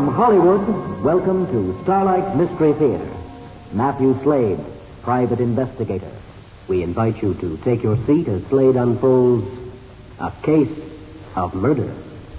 From Hollywood, welcome to Starlight Mystery Theater. Matthew Slade, private investigator. We invite you to take your seat as Slade unfolds a case of murder.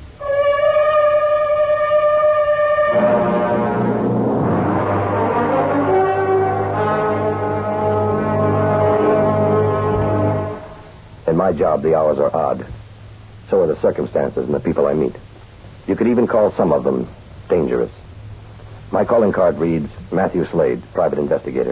In my job, the hours are odd. So are the circumstances and the people I meet. You could even call some of them dangerous. My calling card reads, Matthew Slade, private investigator.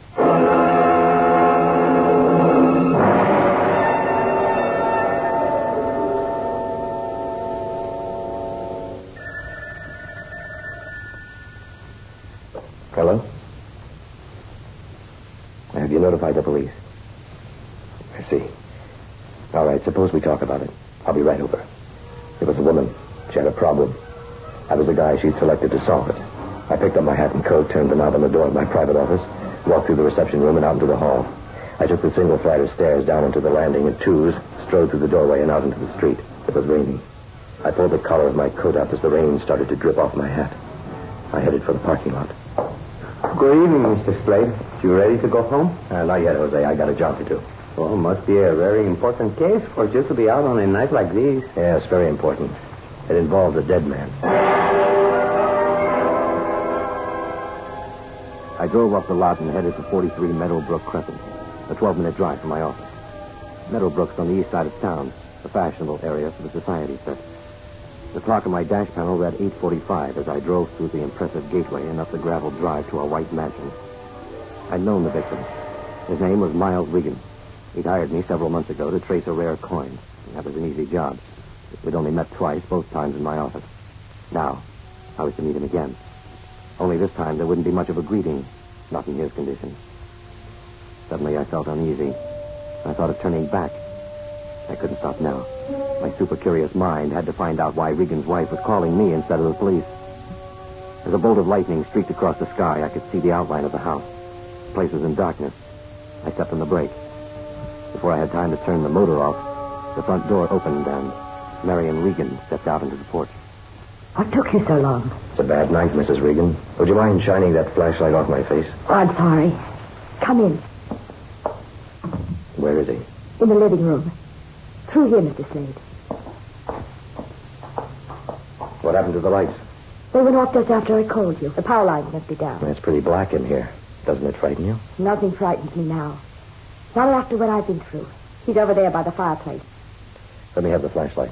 Hello? Have you notified the police? I see. All right, suppose we talk about it. I'll be right over. It was a woman. She had a problem. I was the guy she'd selected to solve it. I picked up my hat and coat, turned the knob on the door of my private office, walked through the reception room and out into the hall. I took the single flight of stairs down into the landing in twos, strode through the doorway and out into the street. It was raining. I pulled the collar of my coat up as the rain started to drip off my hat. I headed for the parking lot. Good evening, Mr. Slade. You ready to go home? Not yet, Jose. I got a job to do. Well, must be a very important case for you to be out on a night like this. Yes, very important. It involves a dead man. I drove off the lot and headed for 43 Meadowbrook Crescent, a 12-minute drive from my office. Meadowbrook's on the east side of town, a fashionable area for the society set. The clock on my dash panel read 8:45 as I drove through the impressive gateway and up the gravel drive to our white mansion. I'd known the victim. His name was Miles Regan. He'd hired me several months ago to trace a rare coin. That was an easy job. We'd only met twice, both times in my office. Now, I was to meet him again. Only this time there wouldn't be much of a greeting, not in his condition. Suddenly I felt uneasy. I thought of turning back. I couldn't stop now. My super-curious mind had to find out why Regan's wife was calling me instead of the police. As a bolt of lightning streaked across the sky, I could see the outline of the house. The place was in darkness. I stepped on the brake. Before I had time to turn the motor off, the front door opened and Marion Regan stepped out into the porch. What took you so long? It's a bad night, Mrs. Regan. Would you mind shining that flashlight off my face? Oh, I'm sorry. Come in. Where is he? In the living room. Through here, Mr. Slade. What happened to the lights? They went off just after I called you. The power lines must be down. It's pretty black in here. Doesn't it frighten you? Nothing frightens me now. Not after what I've been through. He's over there by the fireplace. Let me have the flashlight.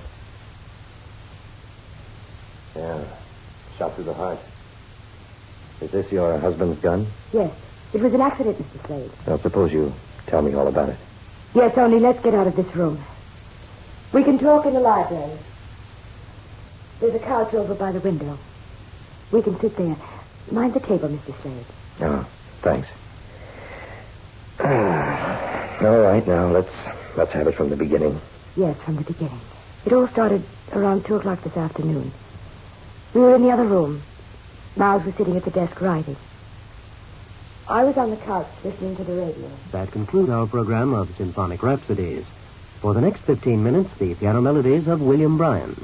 Yeah. Shot through the heart. Is this your husband's gun? Yes. It was an accident, Mr. Slade. Now, suppose you tell me all about it. Yes, only let's get out of this room. We can talk in the library. There's a couch over by the window. We can sit there. Mind the table, Mr. Slade. Oh, thanks. All right, now, let's have it from the beginning. Yes, from the beginning. It all started around 2 o'clock this afternoon. We were in the other room. Miles was sitting at the desk writing. I was on the couch listening to the radio. That concludes our program of Symphonic Rhapsodies. For the next 15 minutes, the piano melodies of William Bryan.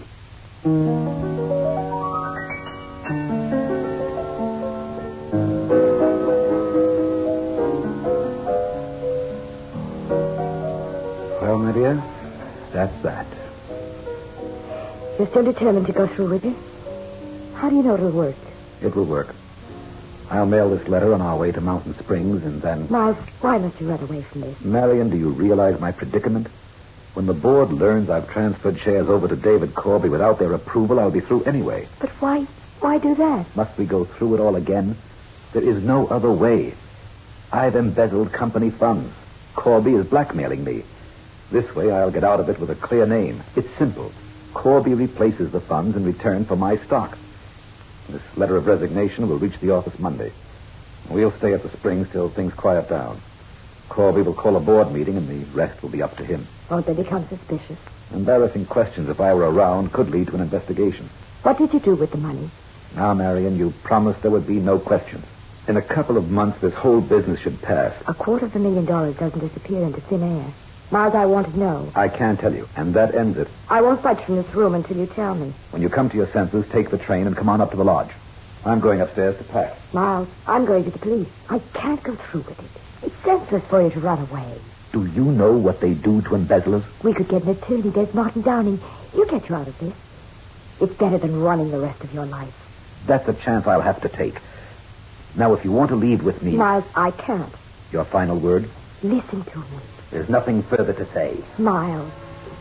Well, my dear, that's that. You're still determined to go through with it? How do you know it'll work? It will work. I'll mail this letter on our way to Mountain Springs and then... Miles, why must you run away from this? Marion, do you realize my predicament? When the board learns I've transferred shares over to David Corby without their approval, I'll be through anyway. But why do that? Must we go through it all again? There is no other way. I've embezzled company funds. Corby is blackmailing me. This way I'll get out of it with a clear name. It's simple. Corby replaces the funds in return for my stock. This letter of resignation will reach the office Monday. We'll stay at the Springs till things quiet down. Corby will call a board meeting, and the rest will be up to him. Won't they become suspicious? Embarrassing questions, if I were around, could lead to an investigation. What did you do with the money? Now, Marion, you promised there would be no questions. In a couple of months, this whole business should pass. $250,000 doesn't disappear into thin air. Miles, I want to know. I can't tell you, and that ends it. I won't budge from this room until you tell me. When you come to your senses, take the train and come on up to the lodge. I'm going upstairs to pack. Miles, I'm going to the police. I can't go through with it. It's senseless for you to run away. Do you know what they do to embezzlers? We could get an attorney. There's Martin Downing. He'll get you out of this. It's better than running the rest of your life. That's a chance I'll have to take. Now, if you want to leave with me... Miles, I can't. Your final word? Listen to me. There's nothing further to say. Miles.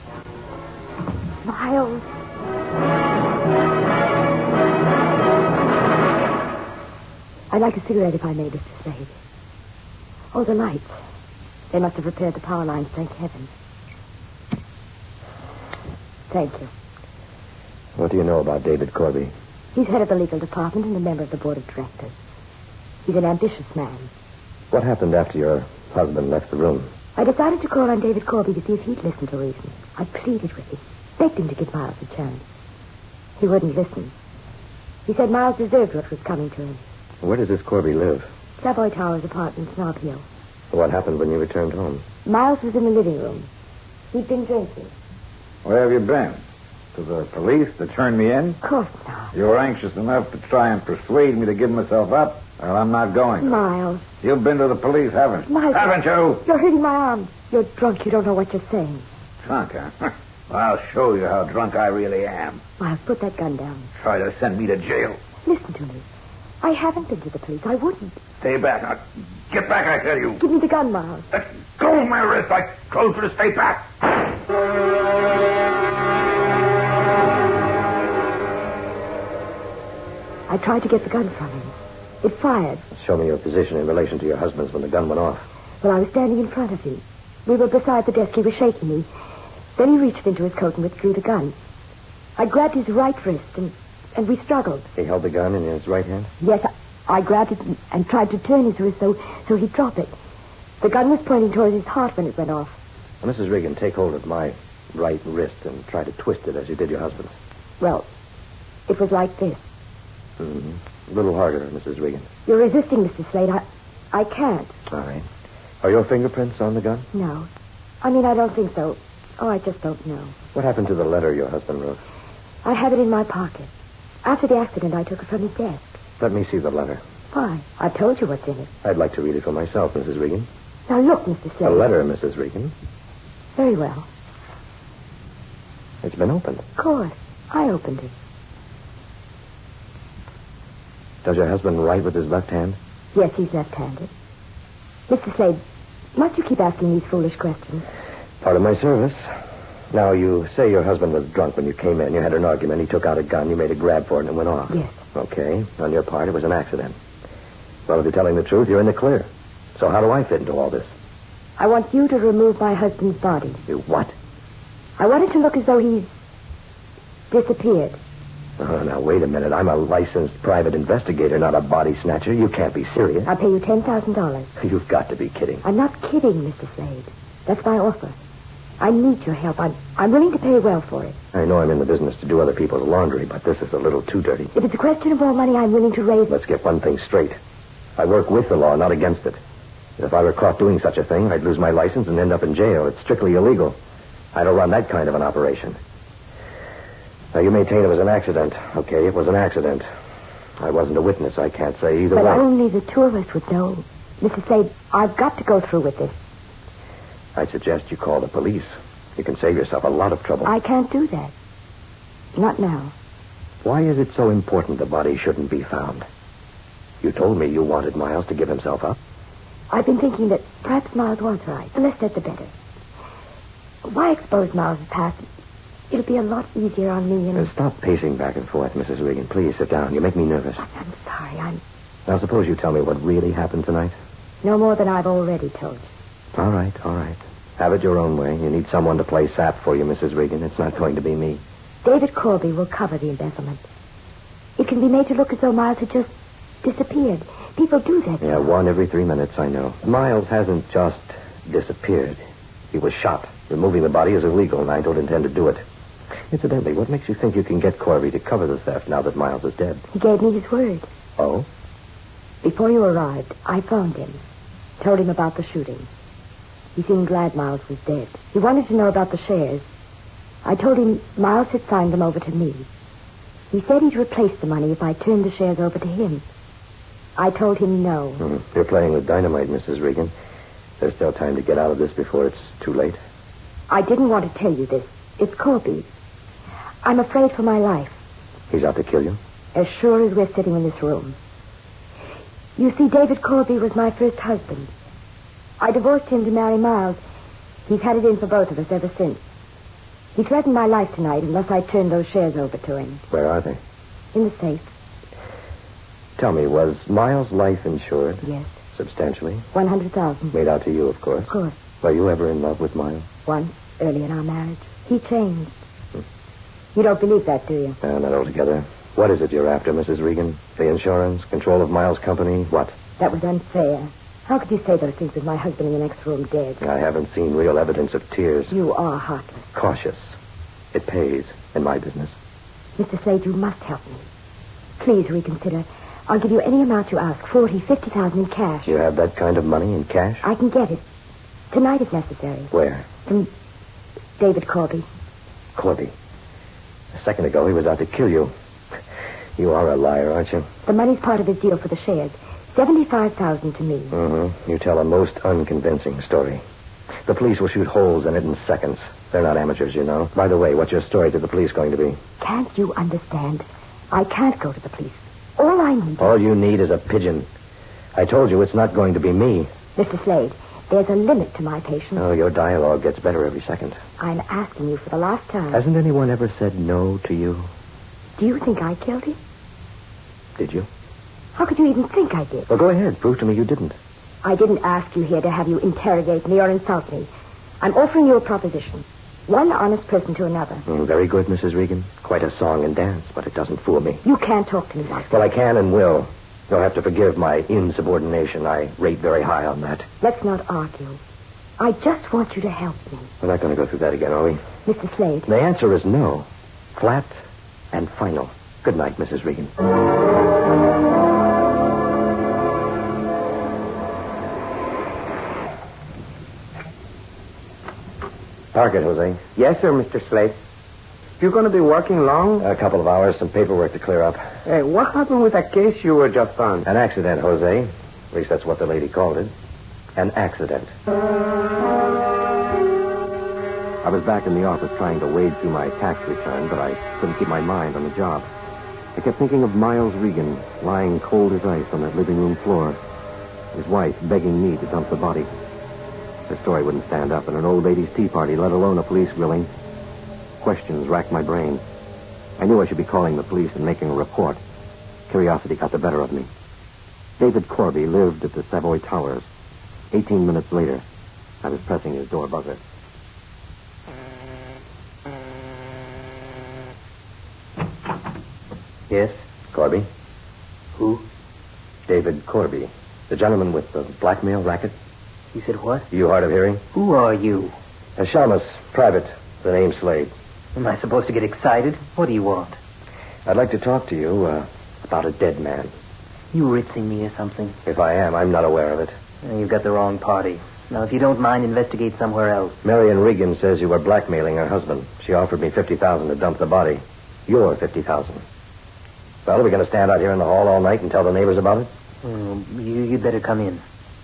Miles. I'd like a cigarette if I may, Mr. Slade. Oh, the lights. They must have repaired the power lines, thank heaven. Thank you. What do you know about David Corby? He's head of the legal department and a member of the board of directors. He's an ambitious man. What happened after your husband left the room? I decided to call on David Corby to see if he'd listen to reason. I pleaded with him, begged him to give Miles a chance. He wouldn't listen. He said Miles deserved what was coming to him. Where does this Corby live? Savoy Towers apartment, Snob Hill. What happened when you returned home? Miles was in the living room. He'd been drinking. Where have you been? To the police to turn me in? Of course not. You were anxious enough to try and persuade me to give myself up? Well, I'm not going. Miles. You've been to the police, haven't you? Miles. Haven't you? You're hurting my arm. You're drunk. You don't know what you're saying. Drunk, huh? I'll show you how drunk I really am. Miles, put that gun down. Try to send me to jail. Listen to me. I haven't been to the police. I wouldn't. Stay back. Now, get back, I tell you. Give me the gun, Miles. Let go of my wrist. I told you to stay back. I tried to get the gun from him. It fired. Show me your position in relation to your husband's when the gun went off. Well, I was standing in front of him. We were beside the desk. He was shaking me. Then he reached into his coat and withdrew the gun. I grabbed his right wrist and we struggled. He held the gun in his right hand? Yes, I grabbed it and tried to turn his wrist so he'd drop it. The gun was pointing towards his heart when it went off. Now, Mrs. Regan, take hold of my right wrist and try to twist it as you did your husband's. Well, it was like this. Mm-hmm. A little harder, Mrs. Regan. You're resisting, Mr. Slade. I can't. All right. Are your fingerprints on the gun? No. I mean, I don't think so. Oh, I just don't know. What happened to the letter your husband wrote? I have it in my pocket. After the accident, I took it from his desk. Let me see the letter. Why? I've told you what's in it. I'd like to read it for myself, Mrs. Regan. Now, look, Mr. Slade. A letter, Mrs. Regan. Very well. It's been opened. Of course. I opened it. Does your husband write with his left hand? Yes, he's left-handed. Mr. Slade, must you keep asking these foolish questions? Part of my service. Now, you say your husband was drunk when you came in. You had an argument. He took out a gun. You made a grab for it and it went off. Yes. Okay. On your part, it was an accident. Well, if you're telling the truth, you're in the clear. So how do I fit into all this? I want you to remove my husband's body. You what? I want it to look as though he's disappeared. Oh, now, wait a minute. I'm a licensed private investigator, not a body snatcher. You can't be serious. I'll pay you $10,000. You've got to be kidding. I'm not kidding, Mr. Slade. That's my offer. I need your help. I'm willing to pay well for it. I know I'm in the business to do other people's laundry, but this is a little too dirty. If it's a question of more money, I'm willing to raise it. Let's get one thing straight. I work with the law, not against it. If I were caught doing such a thing, I'd lose my license and end up in jail. It's strictly illegal. I don't run that kind of an operation. Now, you maintain it was an accident. Okay, it was an accident. I wasn't a witness. I can't say either But way. only the two of us would know. Mr. Slade, I've got to go through with this. I suggest you call the police. You can save yourself a lot of trouble. I can't do that. Not now. Why is it so important the body shouldn't be found? You told me you wanted Miles to give himself up. I've been thinking that perhaps Miles was right. The less said, the better. Why expose Miles' past? It'll be a lot easier on me and... Stop pacing back and forth, Mrs. Regan. Please sit down. You make me nervous. I'm sorry. Now, suppose you tell me what really happened tonight. No more than I've already told you. All right. Have it your own way. You need someone to play sap for you, Mrs. Regan. It's not going to be me. David Corby will cover the embezzlement. It can be made to look as though Miles had just disappeared. People do that. Yeah, one every 3 minutes, I know. Miles hasn't just disappeared. He was shot. Removing the body is illegal, and I don't intend to do it. Incidentally, what makes you think you can get Corby to cover the theft now that Miles is dead? He gave me his word. Oh? Before you arrived, I phoned him. Told him about the shooting. He seemed glad Miles was dead. He wanted to know about the shares. I told him Miles had signed them over to me. He said he'd replace the money if I turned the shares over to him. I told him no. You're playing with dynamite, Mrs. Regan. There's still time to get out of this before it's too late. I didn't want to tell you this. It's Corby. I'm afraid for my life. He's out to kill you? As sure as we're sitting in this room. You see, David Corby was my first husband. I divorced him to marry Miles. He's had it in for both of us ever since. He threatened my life tonight unless I turned those shares over to him. Where are they? In the safe. Tell me, was Miles' life insured? Yes. Substantially? 100,000. Made out to you, of course. Of course. Were you ever in love with Miles? Once, early in our marriage. He changed. You don't believe that, do you? Not altogether. What is it you're after, Mrs. Regan? The insurance? Control of Miles' company? What? That was unfair. How could you say those things with my husband in the next room dead? I haven't seen real evidence of tears. You are heartless. Cautious. It pays in my business. Mr. Slade, you must help me. Please reconsider. I'll give you any amount you ask. 40, 50,000 in cash. You have that kind of money in cash? I can get it. Tonight if necessary. Where? From David Corby. Corby. A second ago he was out to kill you. You are a liar, aren't you? The money's part of his deal for the shares. 75,000 to me. Mm-hmm. You tell a most unconvincing story. The police will shoot holes in it in seconds. They're not amateurs, you know. By the way, what's your story to the police going to be? Can't you understand? I can't go to the police. All I need... All you need is a pigeon. I told you it's not going to be me. Mr. Slade, there's a limit to my patience. Oh, your dialogue gets better every second. I'm asking you for the last time. Hasn't anyone ever said no to you? Do you think I killed him? Did you? How could you even think I did? Well, go ahead. Prove to me you didn't. I didn't ask you here to have you interrogate me or insult me. I'm offering you a proposition. One honest person to another. Very good, Mrs. Regan. Quite a song and dance, but it doesn't fool me. You can't talk to me like that. Well, I can and will. You'll have to forgive my insubordination. I rate very high on that. Let's not argue. I just want you to help me. We're not going to go through that again, are we? Mr. Slade. The answer is no. Flat and final. Good night, Mrs. Regan. Park it, Jose. Yes, sir, Mr. Slade. You going to be working long? A couple of hours, some paperwork to clear up. Hey, what happened with that case you were just on? An accident, Jose. At least that's what the lady called it. An accident. I was back in the office trying to wade through my tax return, but I couldn't keep my mind on the job. I kept thinking of Miles Regan lying cold as ice on that living room floor. His wife begging me to dump the body. The story wouldn't stand up at an old ladies' tea party, let alone a police grilling. Questions racked my brain. I knew I should be calling the police and making a report. Curiosity got the better of me. David Corby lived at the Savoy Towers. 18 minutes later, I was pressing his door buzzer. Yes, Corby. Who? David Corby, the gentleman with the blackmail racket. You said what? You hard of hearing? Who are you? Shalmus, private. The name Slade. Am I supposed to get excited? What do you want? I'd like to talk to you about a dead man. You ritzing me or something? If I am, I'm not aware of it. You've got the wrong party. Now, if you don't mind, investigate somewhere else. Marion Regan says you were blackmailing her husband. She offered me $50,000 to dump the body. Your $50,000. Well, are we going to stand out here in the hall all night and tell the neighbors about it? You'd better come in.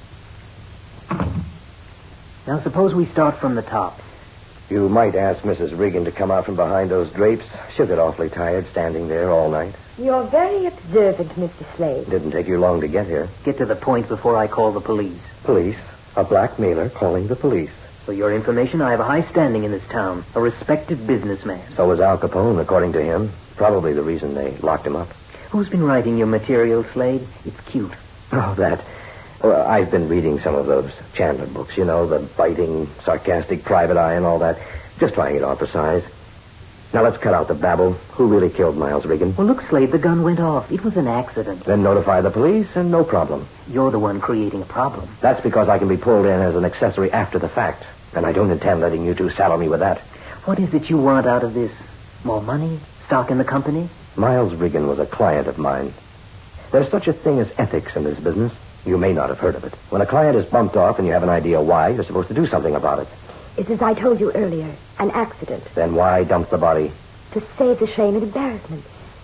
Now, suppose we start from the top. You might ask Mrs. Regan to come out from behind those drapes. She'll get awfully tired standing there all night. You're very observant, Mr. Slade. Didn't take you long to get here. Get to the point before I call the police. Police? A blackmailer calling the police. For your information, I have a high standing in this town. A respected businessman. So was Al Capone, according to him. Probably the reason they locked him up. Who's been writing your material, Slade? It's cute. Oh, that. Well, I've been reading some of those Chandler books, you know, the biting, sarcastic private eye and all that. Just trying it on for size. Now let's cut out the babble. Who really killed Miles Regan? Well, look, Slade, the gun went off. It was an accident. Then notify the police and no problem. You're the one creating a problem. That's because I can be pulled in as an accessory after the fact. And I don't intend letting you two saddle me with that. What is it you want out of this? More money? Stock in the company? Miles Regan was a client of mine. There's such a thing as ethics in this business. You may not have heard of it. When a client is bumped off and you have an idea why, you're supposed to do something about it. It's as I told you earlier, an accident. Then why dump the body? To save the shame and embarrassment.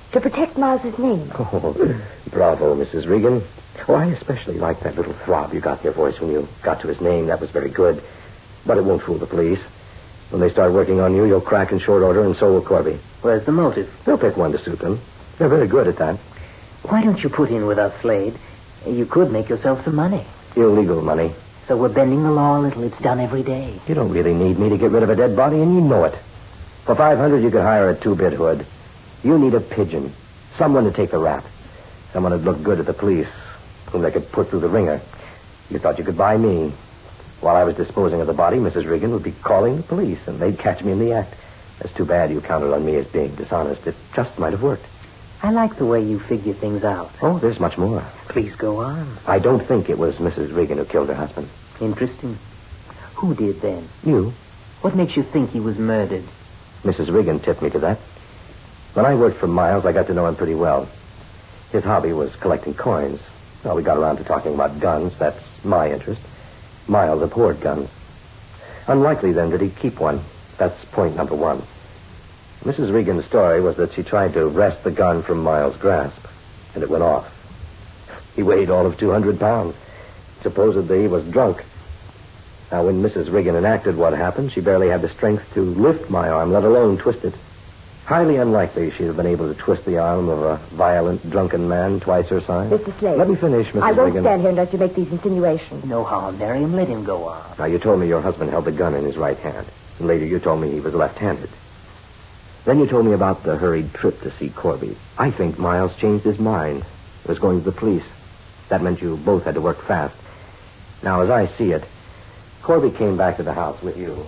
To protect Miles's name. Oh, bravo, Mrs. Regan. Oh, I especially like that little throb you got in your voice when you got to his name. That was very good. But it won't fool the police. When they start working on you, you'll crack in short order, and so will Corby. Where's the motive? They'll pick one to suit them. They're very good at that. Why don't you put in with us, Slade? You could make yourself some money. Illegal money. So we're bending the law a little. It's done every day. You don't really need me to get rid of a dead body, and you know it. For $500, you could hire a two-bit hood. You need a pigeon. Someone to take the rap. Someone who'd look good at the police, whom they could put through the ringer. You thought you could buy me. While I was disposing of the body, Mrs. Regan would be calling the police, and they'd catch me in the act. It's too bad you counted on me as being dishonest. It just might have worked. I like the way you figure things out. Oh, there's much more. Please go on. I don't think it was Mrs. Regan who killed her husband. Interesting. Who did then? You. What makes you think he was murdered? Mrs. Regan tipped me to that. When I worked for Miles, I got to know him pretty well. His hobby was collecting coins. Well, we got around to talking about guns. That's my interest. Miles abhorred guns. Unlikely, then, that he'd keep one. That's point number one. Mrs. Regan's story was that she tried to wrest the gun from Miles' grasp, and it went off. He weighed all of 200 pounds. Supposedly, he was drunk. Now, when Mrs. Regan enacted what happened, she barely had the strength to lift my arm, let alone twist it. Highly unlikely she'd have been able to twist the arm of a violent, drunken man twice her size. Mr. Slade. Let me finish, Mrs. Regan. I won't stand here unless you make these insinuations. No harm, Miriam. Let him go on. Now, you told me your husband held the gun in his right hand. And later you told me he was left-handed. Then you told me about the hurried trip to see Corby. I think Miles changed his mind. He was going to the police. That meant you both had to work fast. Now, as I see it, Corby came back to the house with you.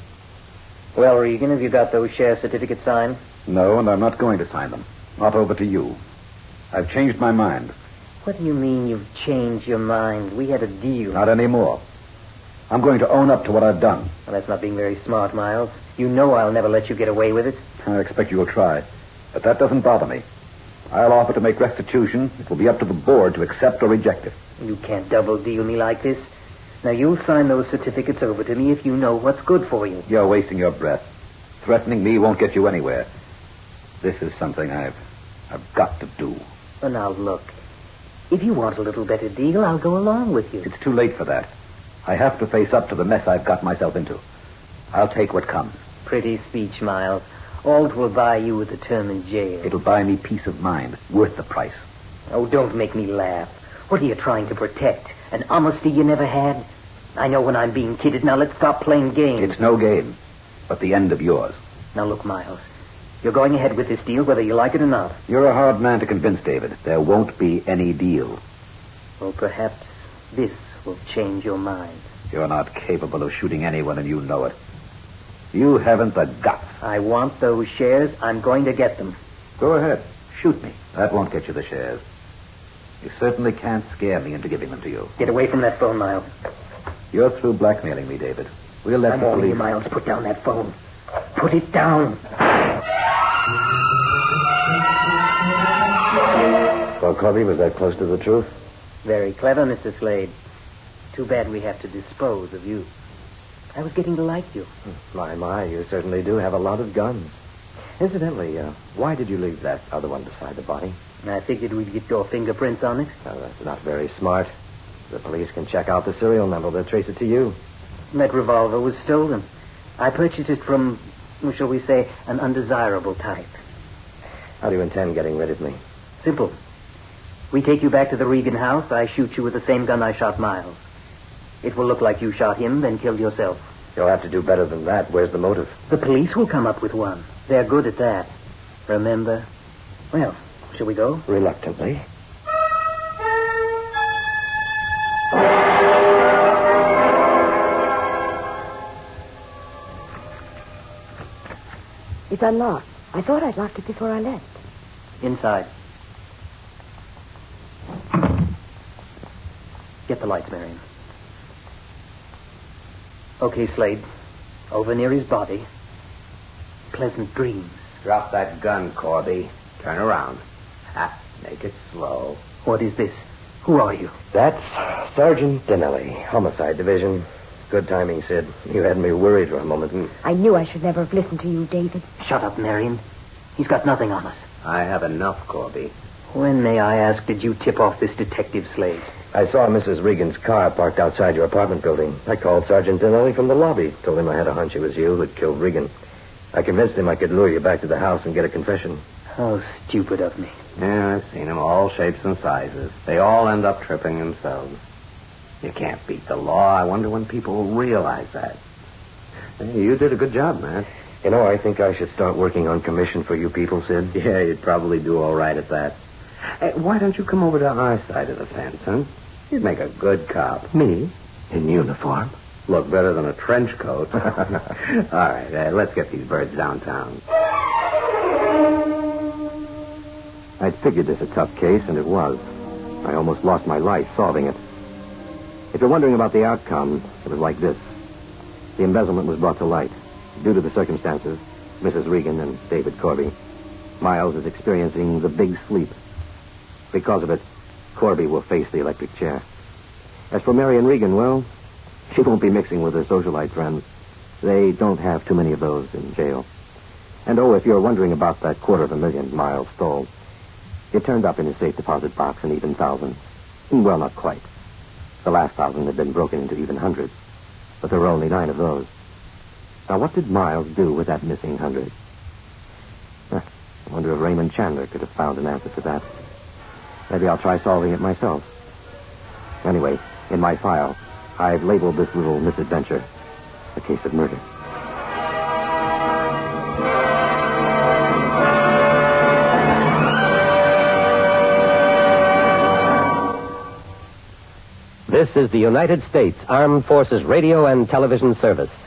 Well, Regan, have you got those share certificates signed? No, and I'm not going to sign them. Not over to you. I've changed my mind. What do you mean you've changed your mind? We had a deal. Not anymore. I'm going to own up to what I've done. Well, that's not being very smart, Miles. You know I'll never let you get away with it. I expect you'll try. But that doesn't bother me. I'll offer to make restitution. It will be up to the board to accept or reject it. You can't double deal me like this. Now, you'll sign those certificates over to me if you know what's good for you. You're wasting your breath. Threatening me won't get you anywhere. This is something I've got to do. Well, now, look. If you want a little better deal, I'll go along with you. It's too late for that. I have to face up to the mess I've got myself into. I'll take what comes. Pretty speech, Miles. All it will buy you is a term in jail. It'll buy me peace of mind, worth the price. Oh, don't make me laugh. What are you trying to protect? An honesty you never had? I know when I'm being kidded. Now, let's stop playing games. It's no game, but the end of yours. Now, look, Miles. You're going ahead with this deal whether you like it or not. You're a hard man to convince, David. There won't be any deal. Well, perhaps this will change your mind. You're not capable of shooting anyone, and you know it. You haven't the guts. I want those shares. I'm going to get them. Go ahead. Shoot me. That won't get you the shares. You certainly can't scare me into giving them to you. Get away from that phone, Miles. You're through blackmailing me, David. We'll let I'm the warning police... you, Miles. Put down that phone. Put it down. Well, Corby, was that close to the truth? Very clever, Mr. Slade. Too bad we have to dispose of you. I was getting to like you. My, you certainly do have a lot of guns. Incidentally, why did you leave that other one beside the body? I figured we'd get your fingerprints on it. Well, that's not very smart. The police can check out the serial number. They'll trace it to you. That revolver was stolen. I purchased it from, shall we say, an undesirable type. How do you intend getting rid of me? Simple. We take you back to the Regan house. I shoot you with the same gun I shot Miles. It will look like you shot him, then killed yourself. You'll have to do better than that. Where's the motive? The police will come up with one. They're good at that. Remember? Well, shall we go? Reluctantly. It's unlocked. I thought I'd locked it before I left. Inside. Get the lights, Marion. Okay, Slade. Over near his body. Pleasant dreams. Drop that gun, Corby. Turn around. Make it slow. What is this? Who are you? That's Sergeant Dinelli, Homicide Division. Good timing, Sid. You had me worried for a moment. I knew I should never have listened to you, David. Shut up, Marion. He's got nothing on us. I have enough, Corby. When, may I ask, did you tip off this detective Slade? I saw Mrs. Regan's car parked outside your apartment building. I called Sergeant Dinelli from the lobby. Told him I had a hunch it was you that killed Regan. I convinced him I could lure you back to the house and get a confession. How stupid of me. Yeah, I've seen them, all shapes and sizes. They all end up tripping themselves. You can't beat the law. I wonder when people will realize that. Hey, you did a good job, Matt. You know, I think I should start working on commission for you people, Sid. Yeah, you'd probably do all right at that. Hey, why don't you come over to our side of the fence, huh? You'd make a good cop. Me? In uniform? Look better than a trench coat. All right, let's get these birds downtown. I'd figured this a tough case, and it was. I almost lost my life solving it. If you're wondering about the outcome, it was like this. The embezzlement was brought to light. Due to the circumstances, Mrs. Regan and David Corby, Miles is experiencing the big sleep. Because of it, Corby will face the electric chair. As for Marion Regan, well, she won't be mixing with her socialite friends. They don't have too many of those in jail. And if you're wondering about that $250,000 Miles stole, it turned up in his safe deposit box an even thousand. Well, not quite. The last 1,000 had been broken into even hundreds, but there were only 9 of those. Now, what did Miles do with that missing 100? I wonder if Raymond Chandler could have found an answer to that. Maybe I'll try solving it myself. Anyway, in my file, I've labeled this little misadventure a case of murder. This is the United States Armed Forces Radio and Television Service.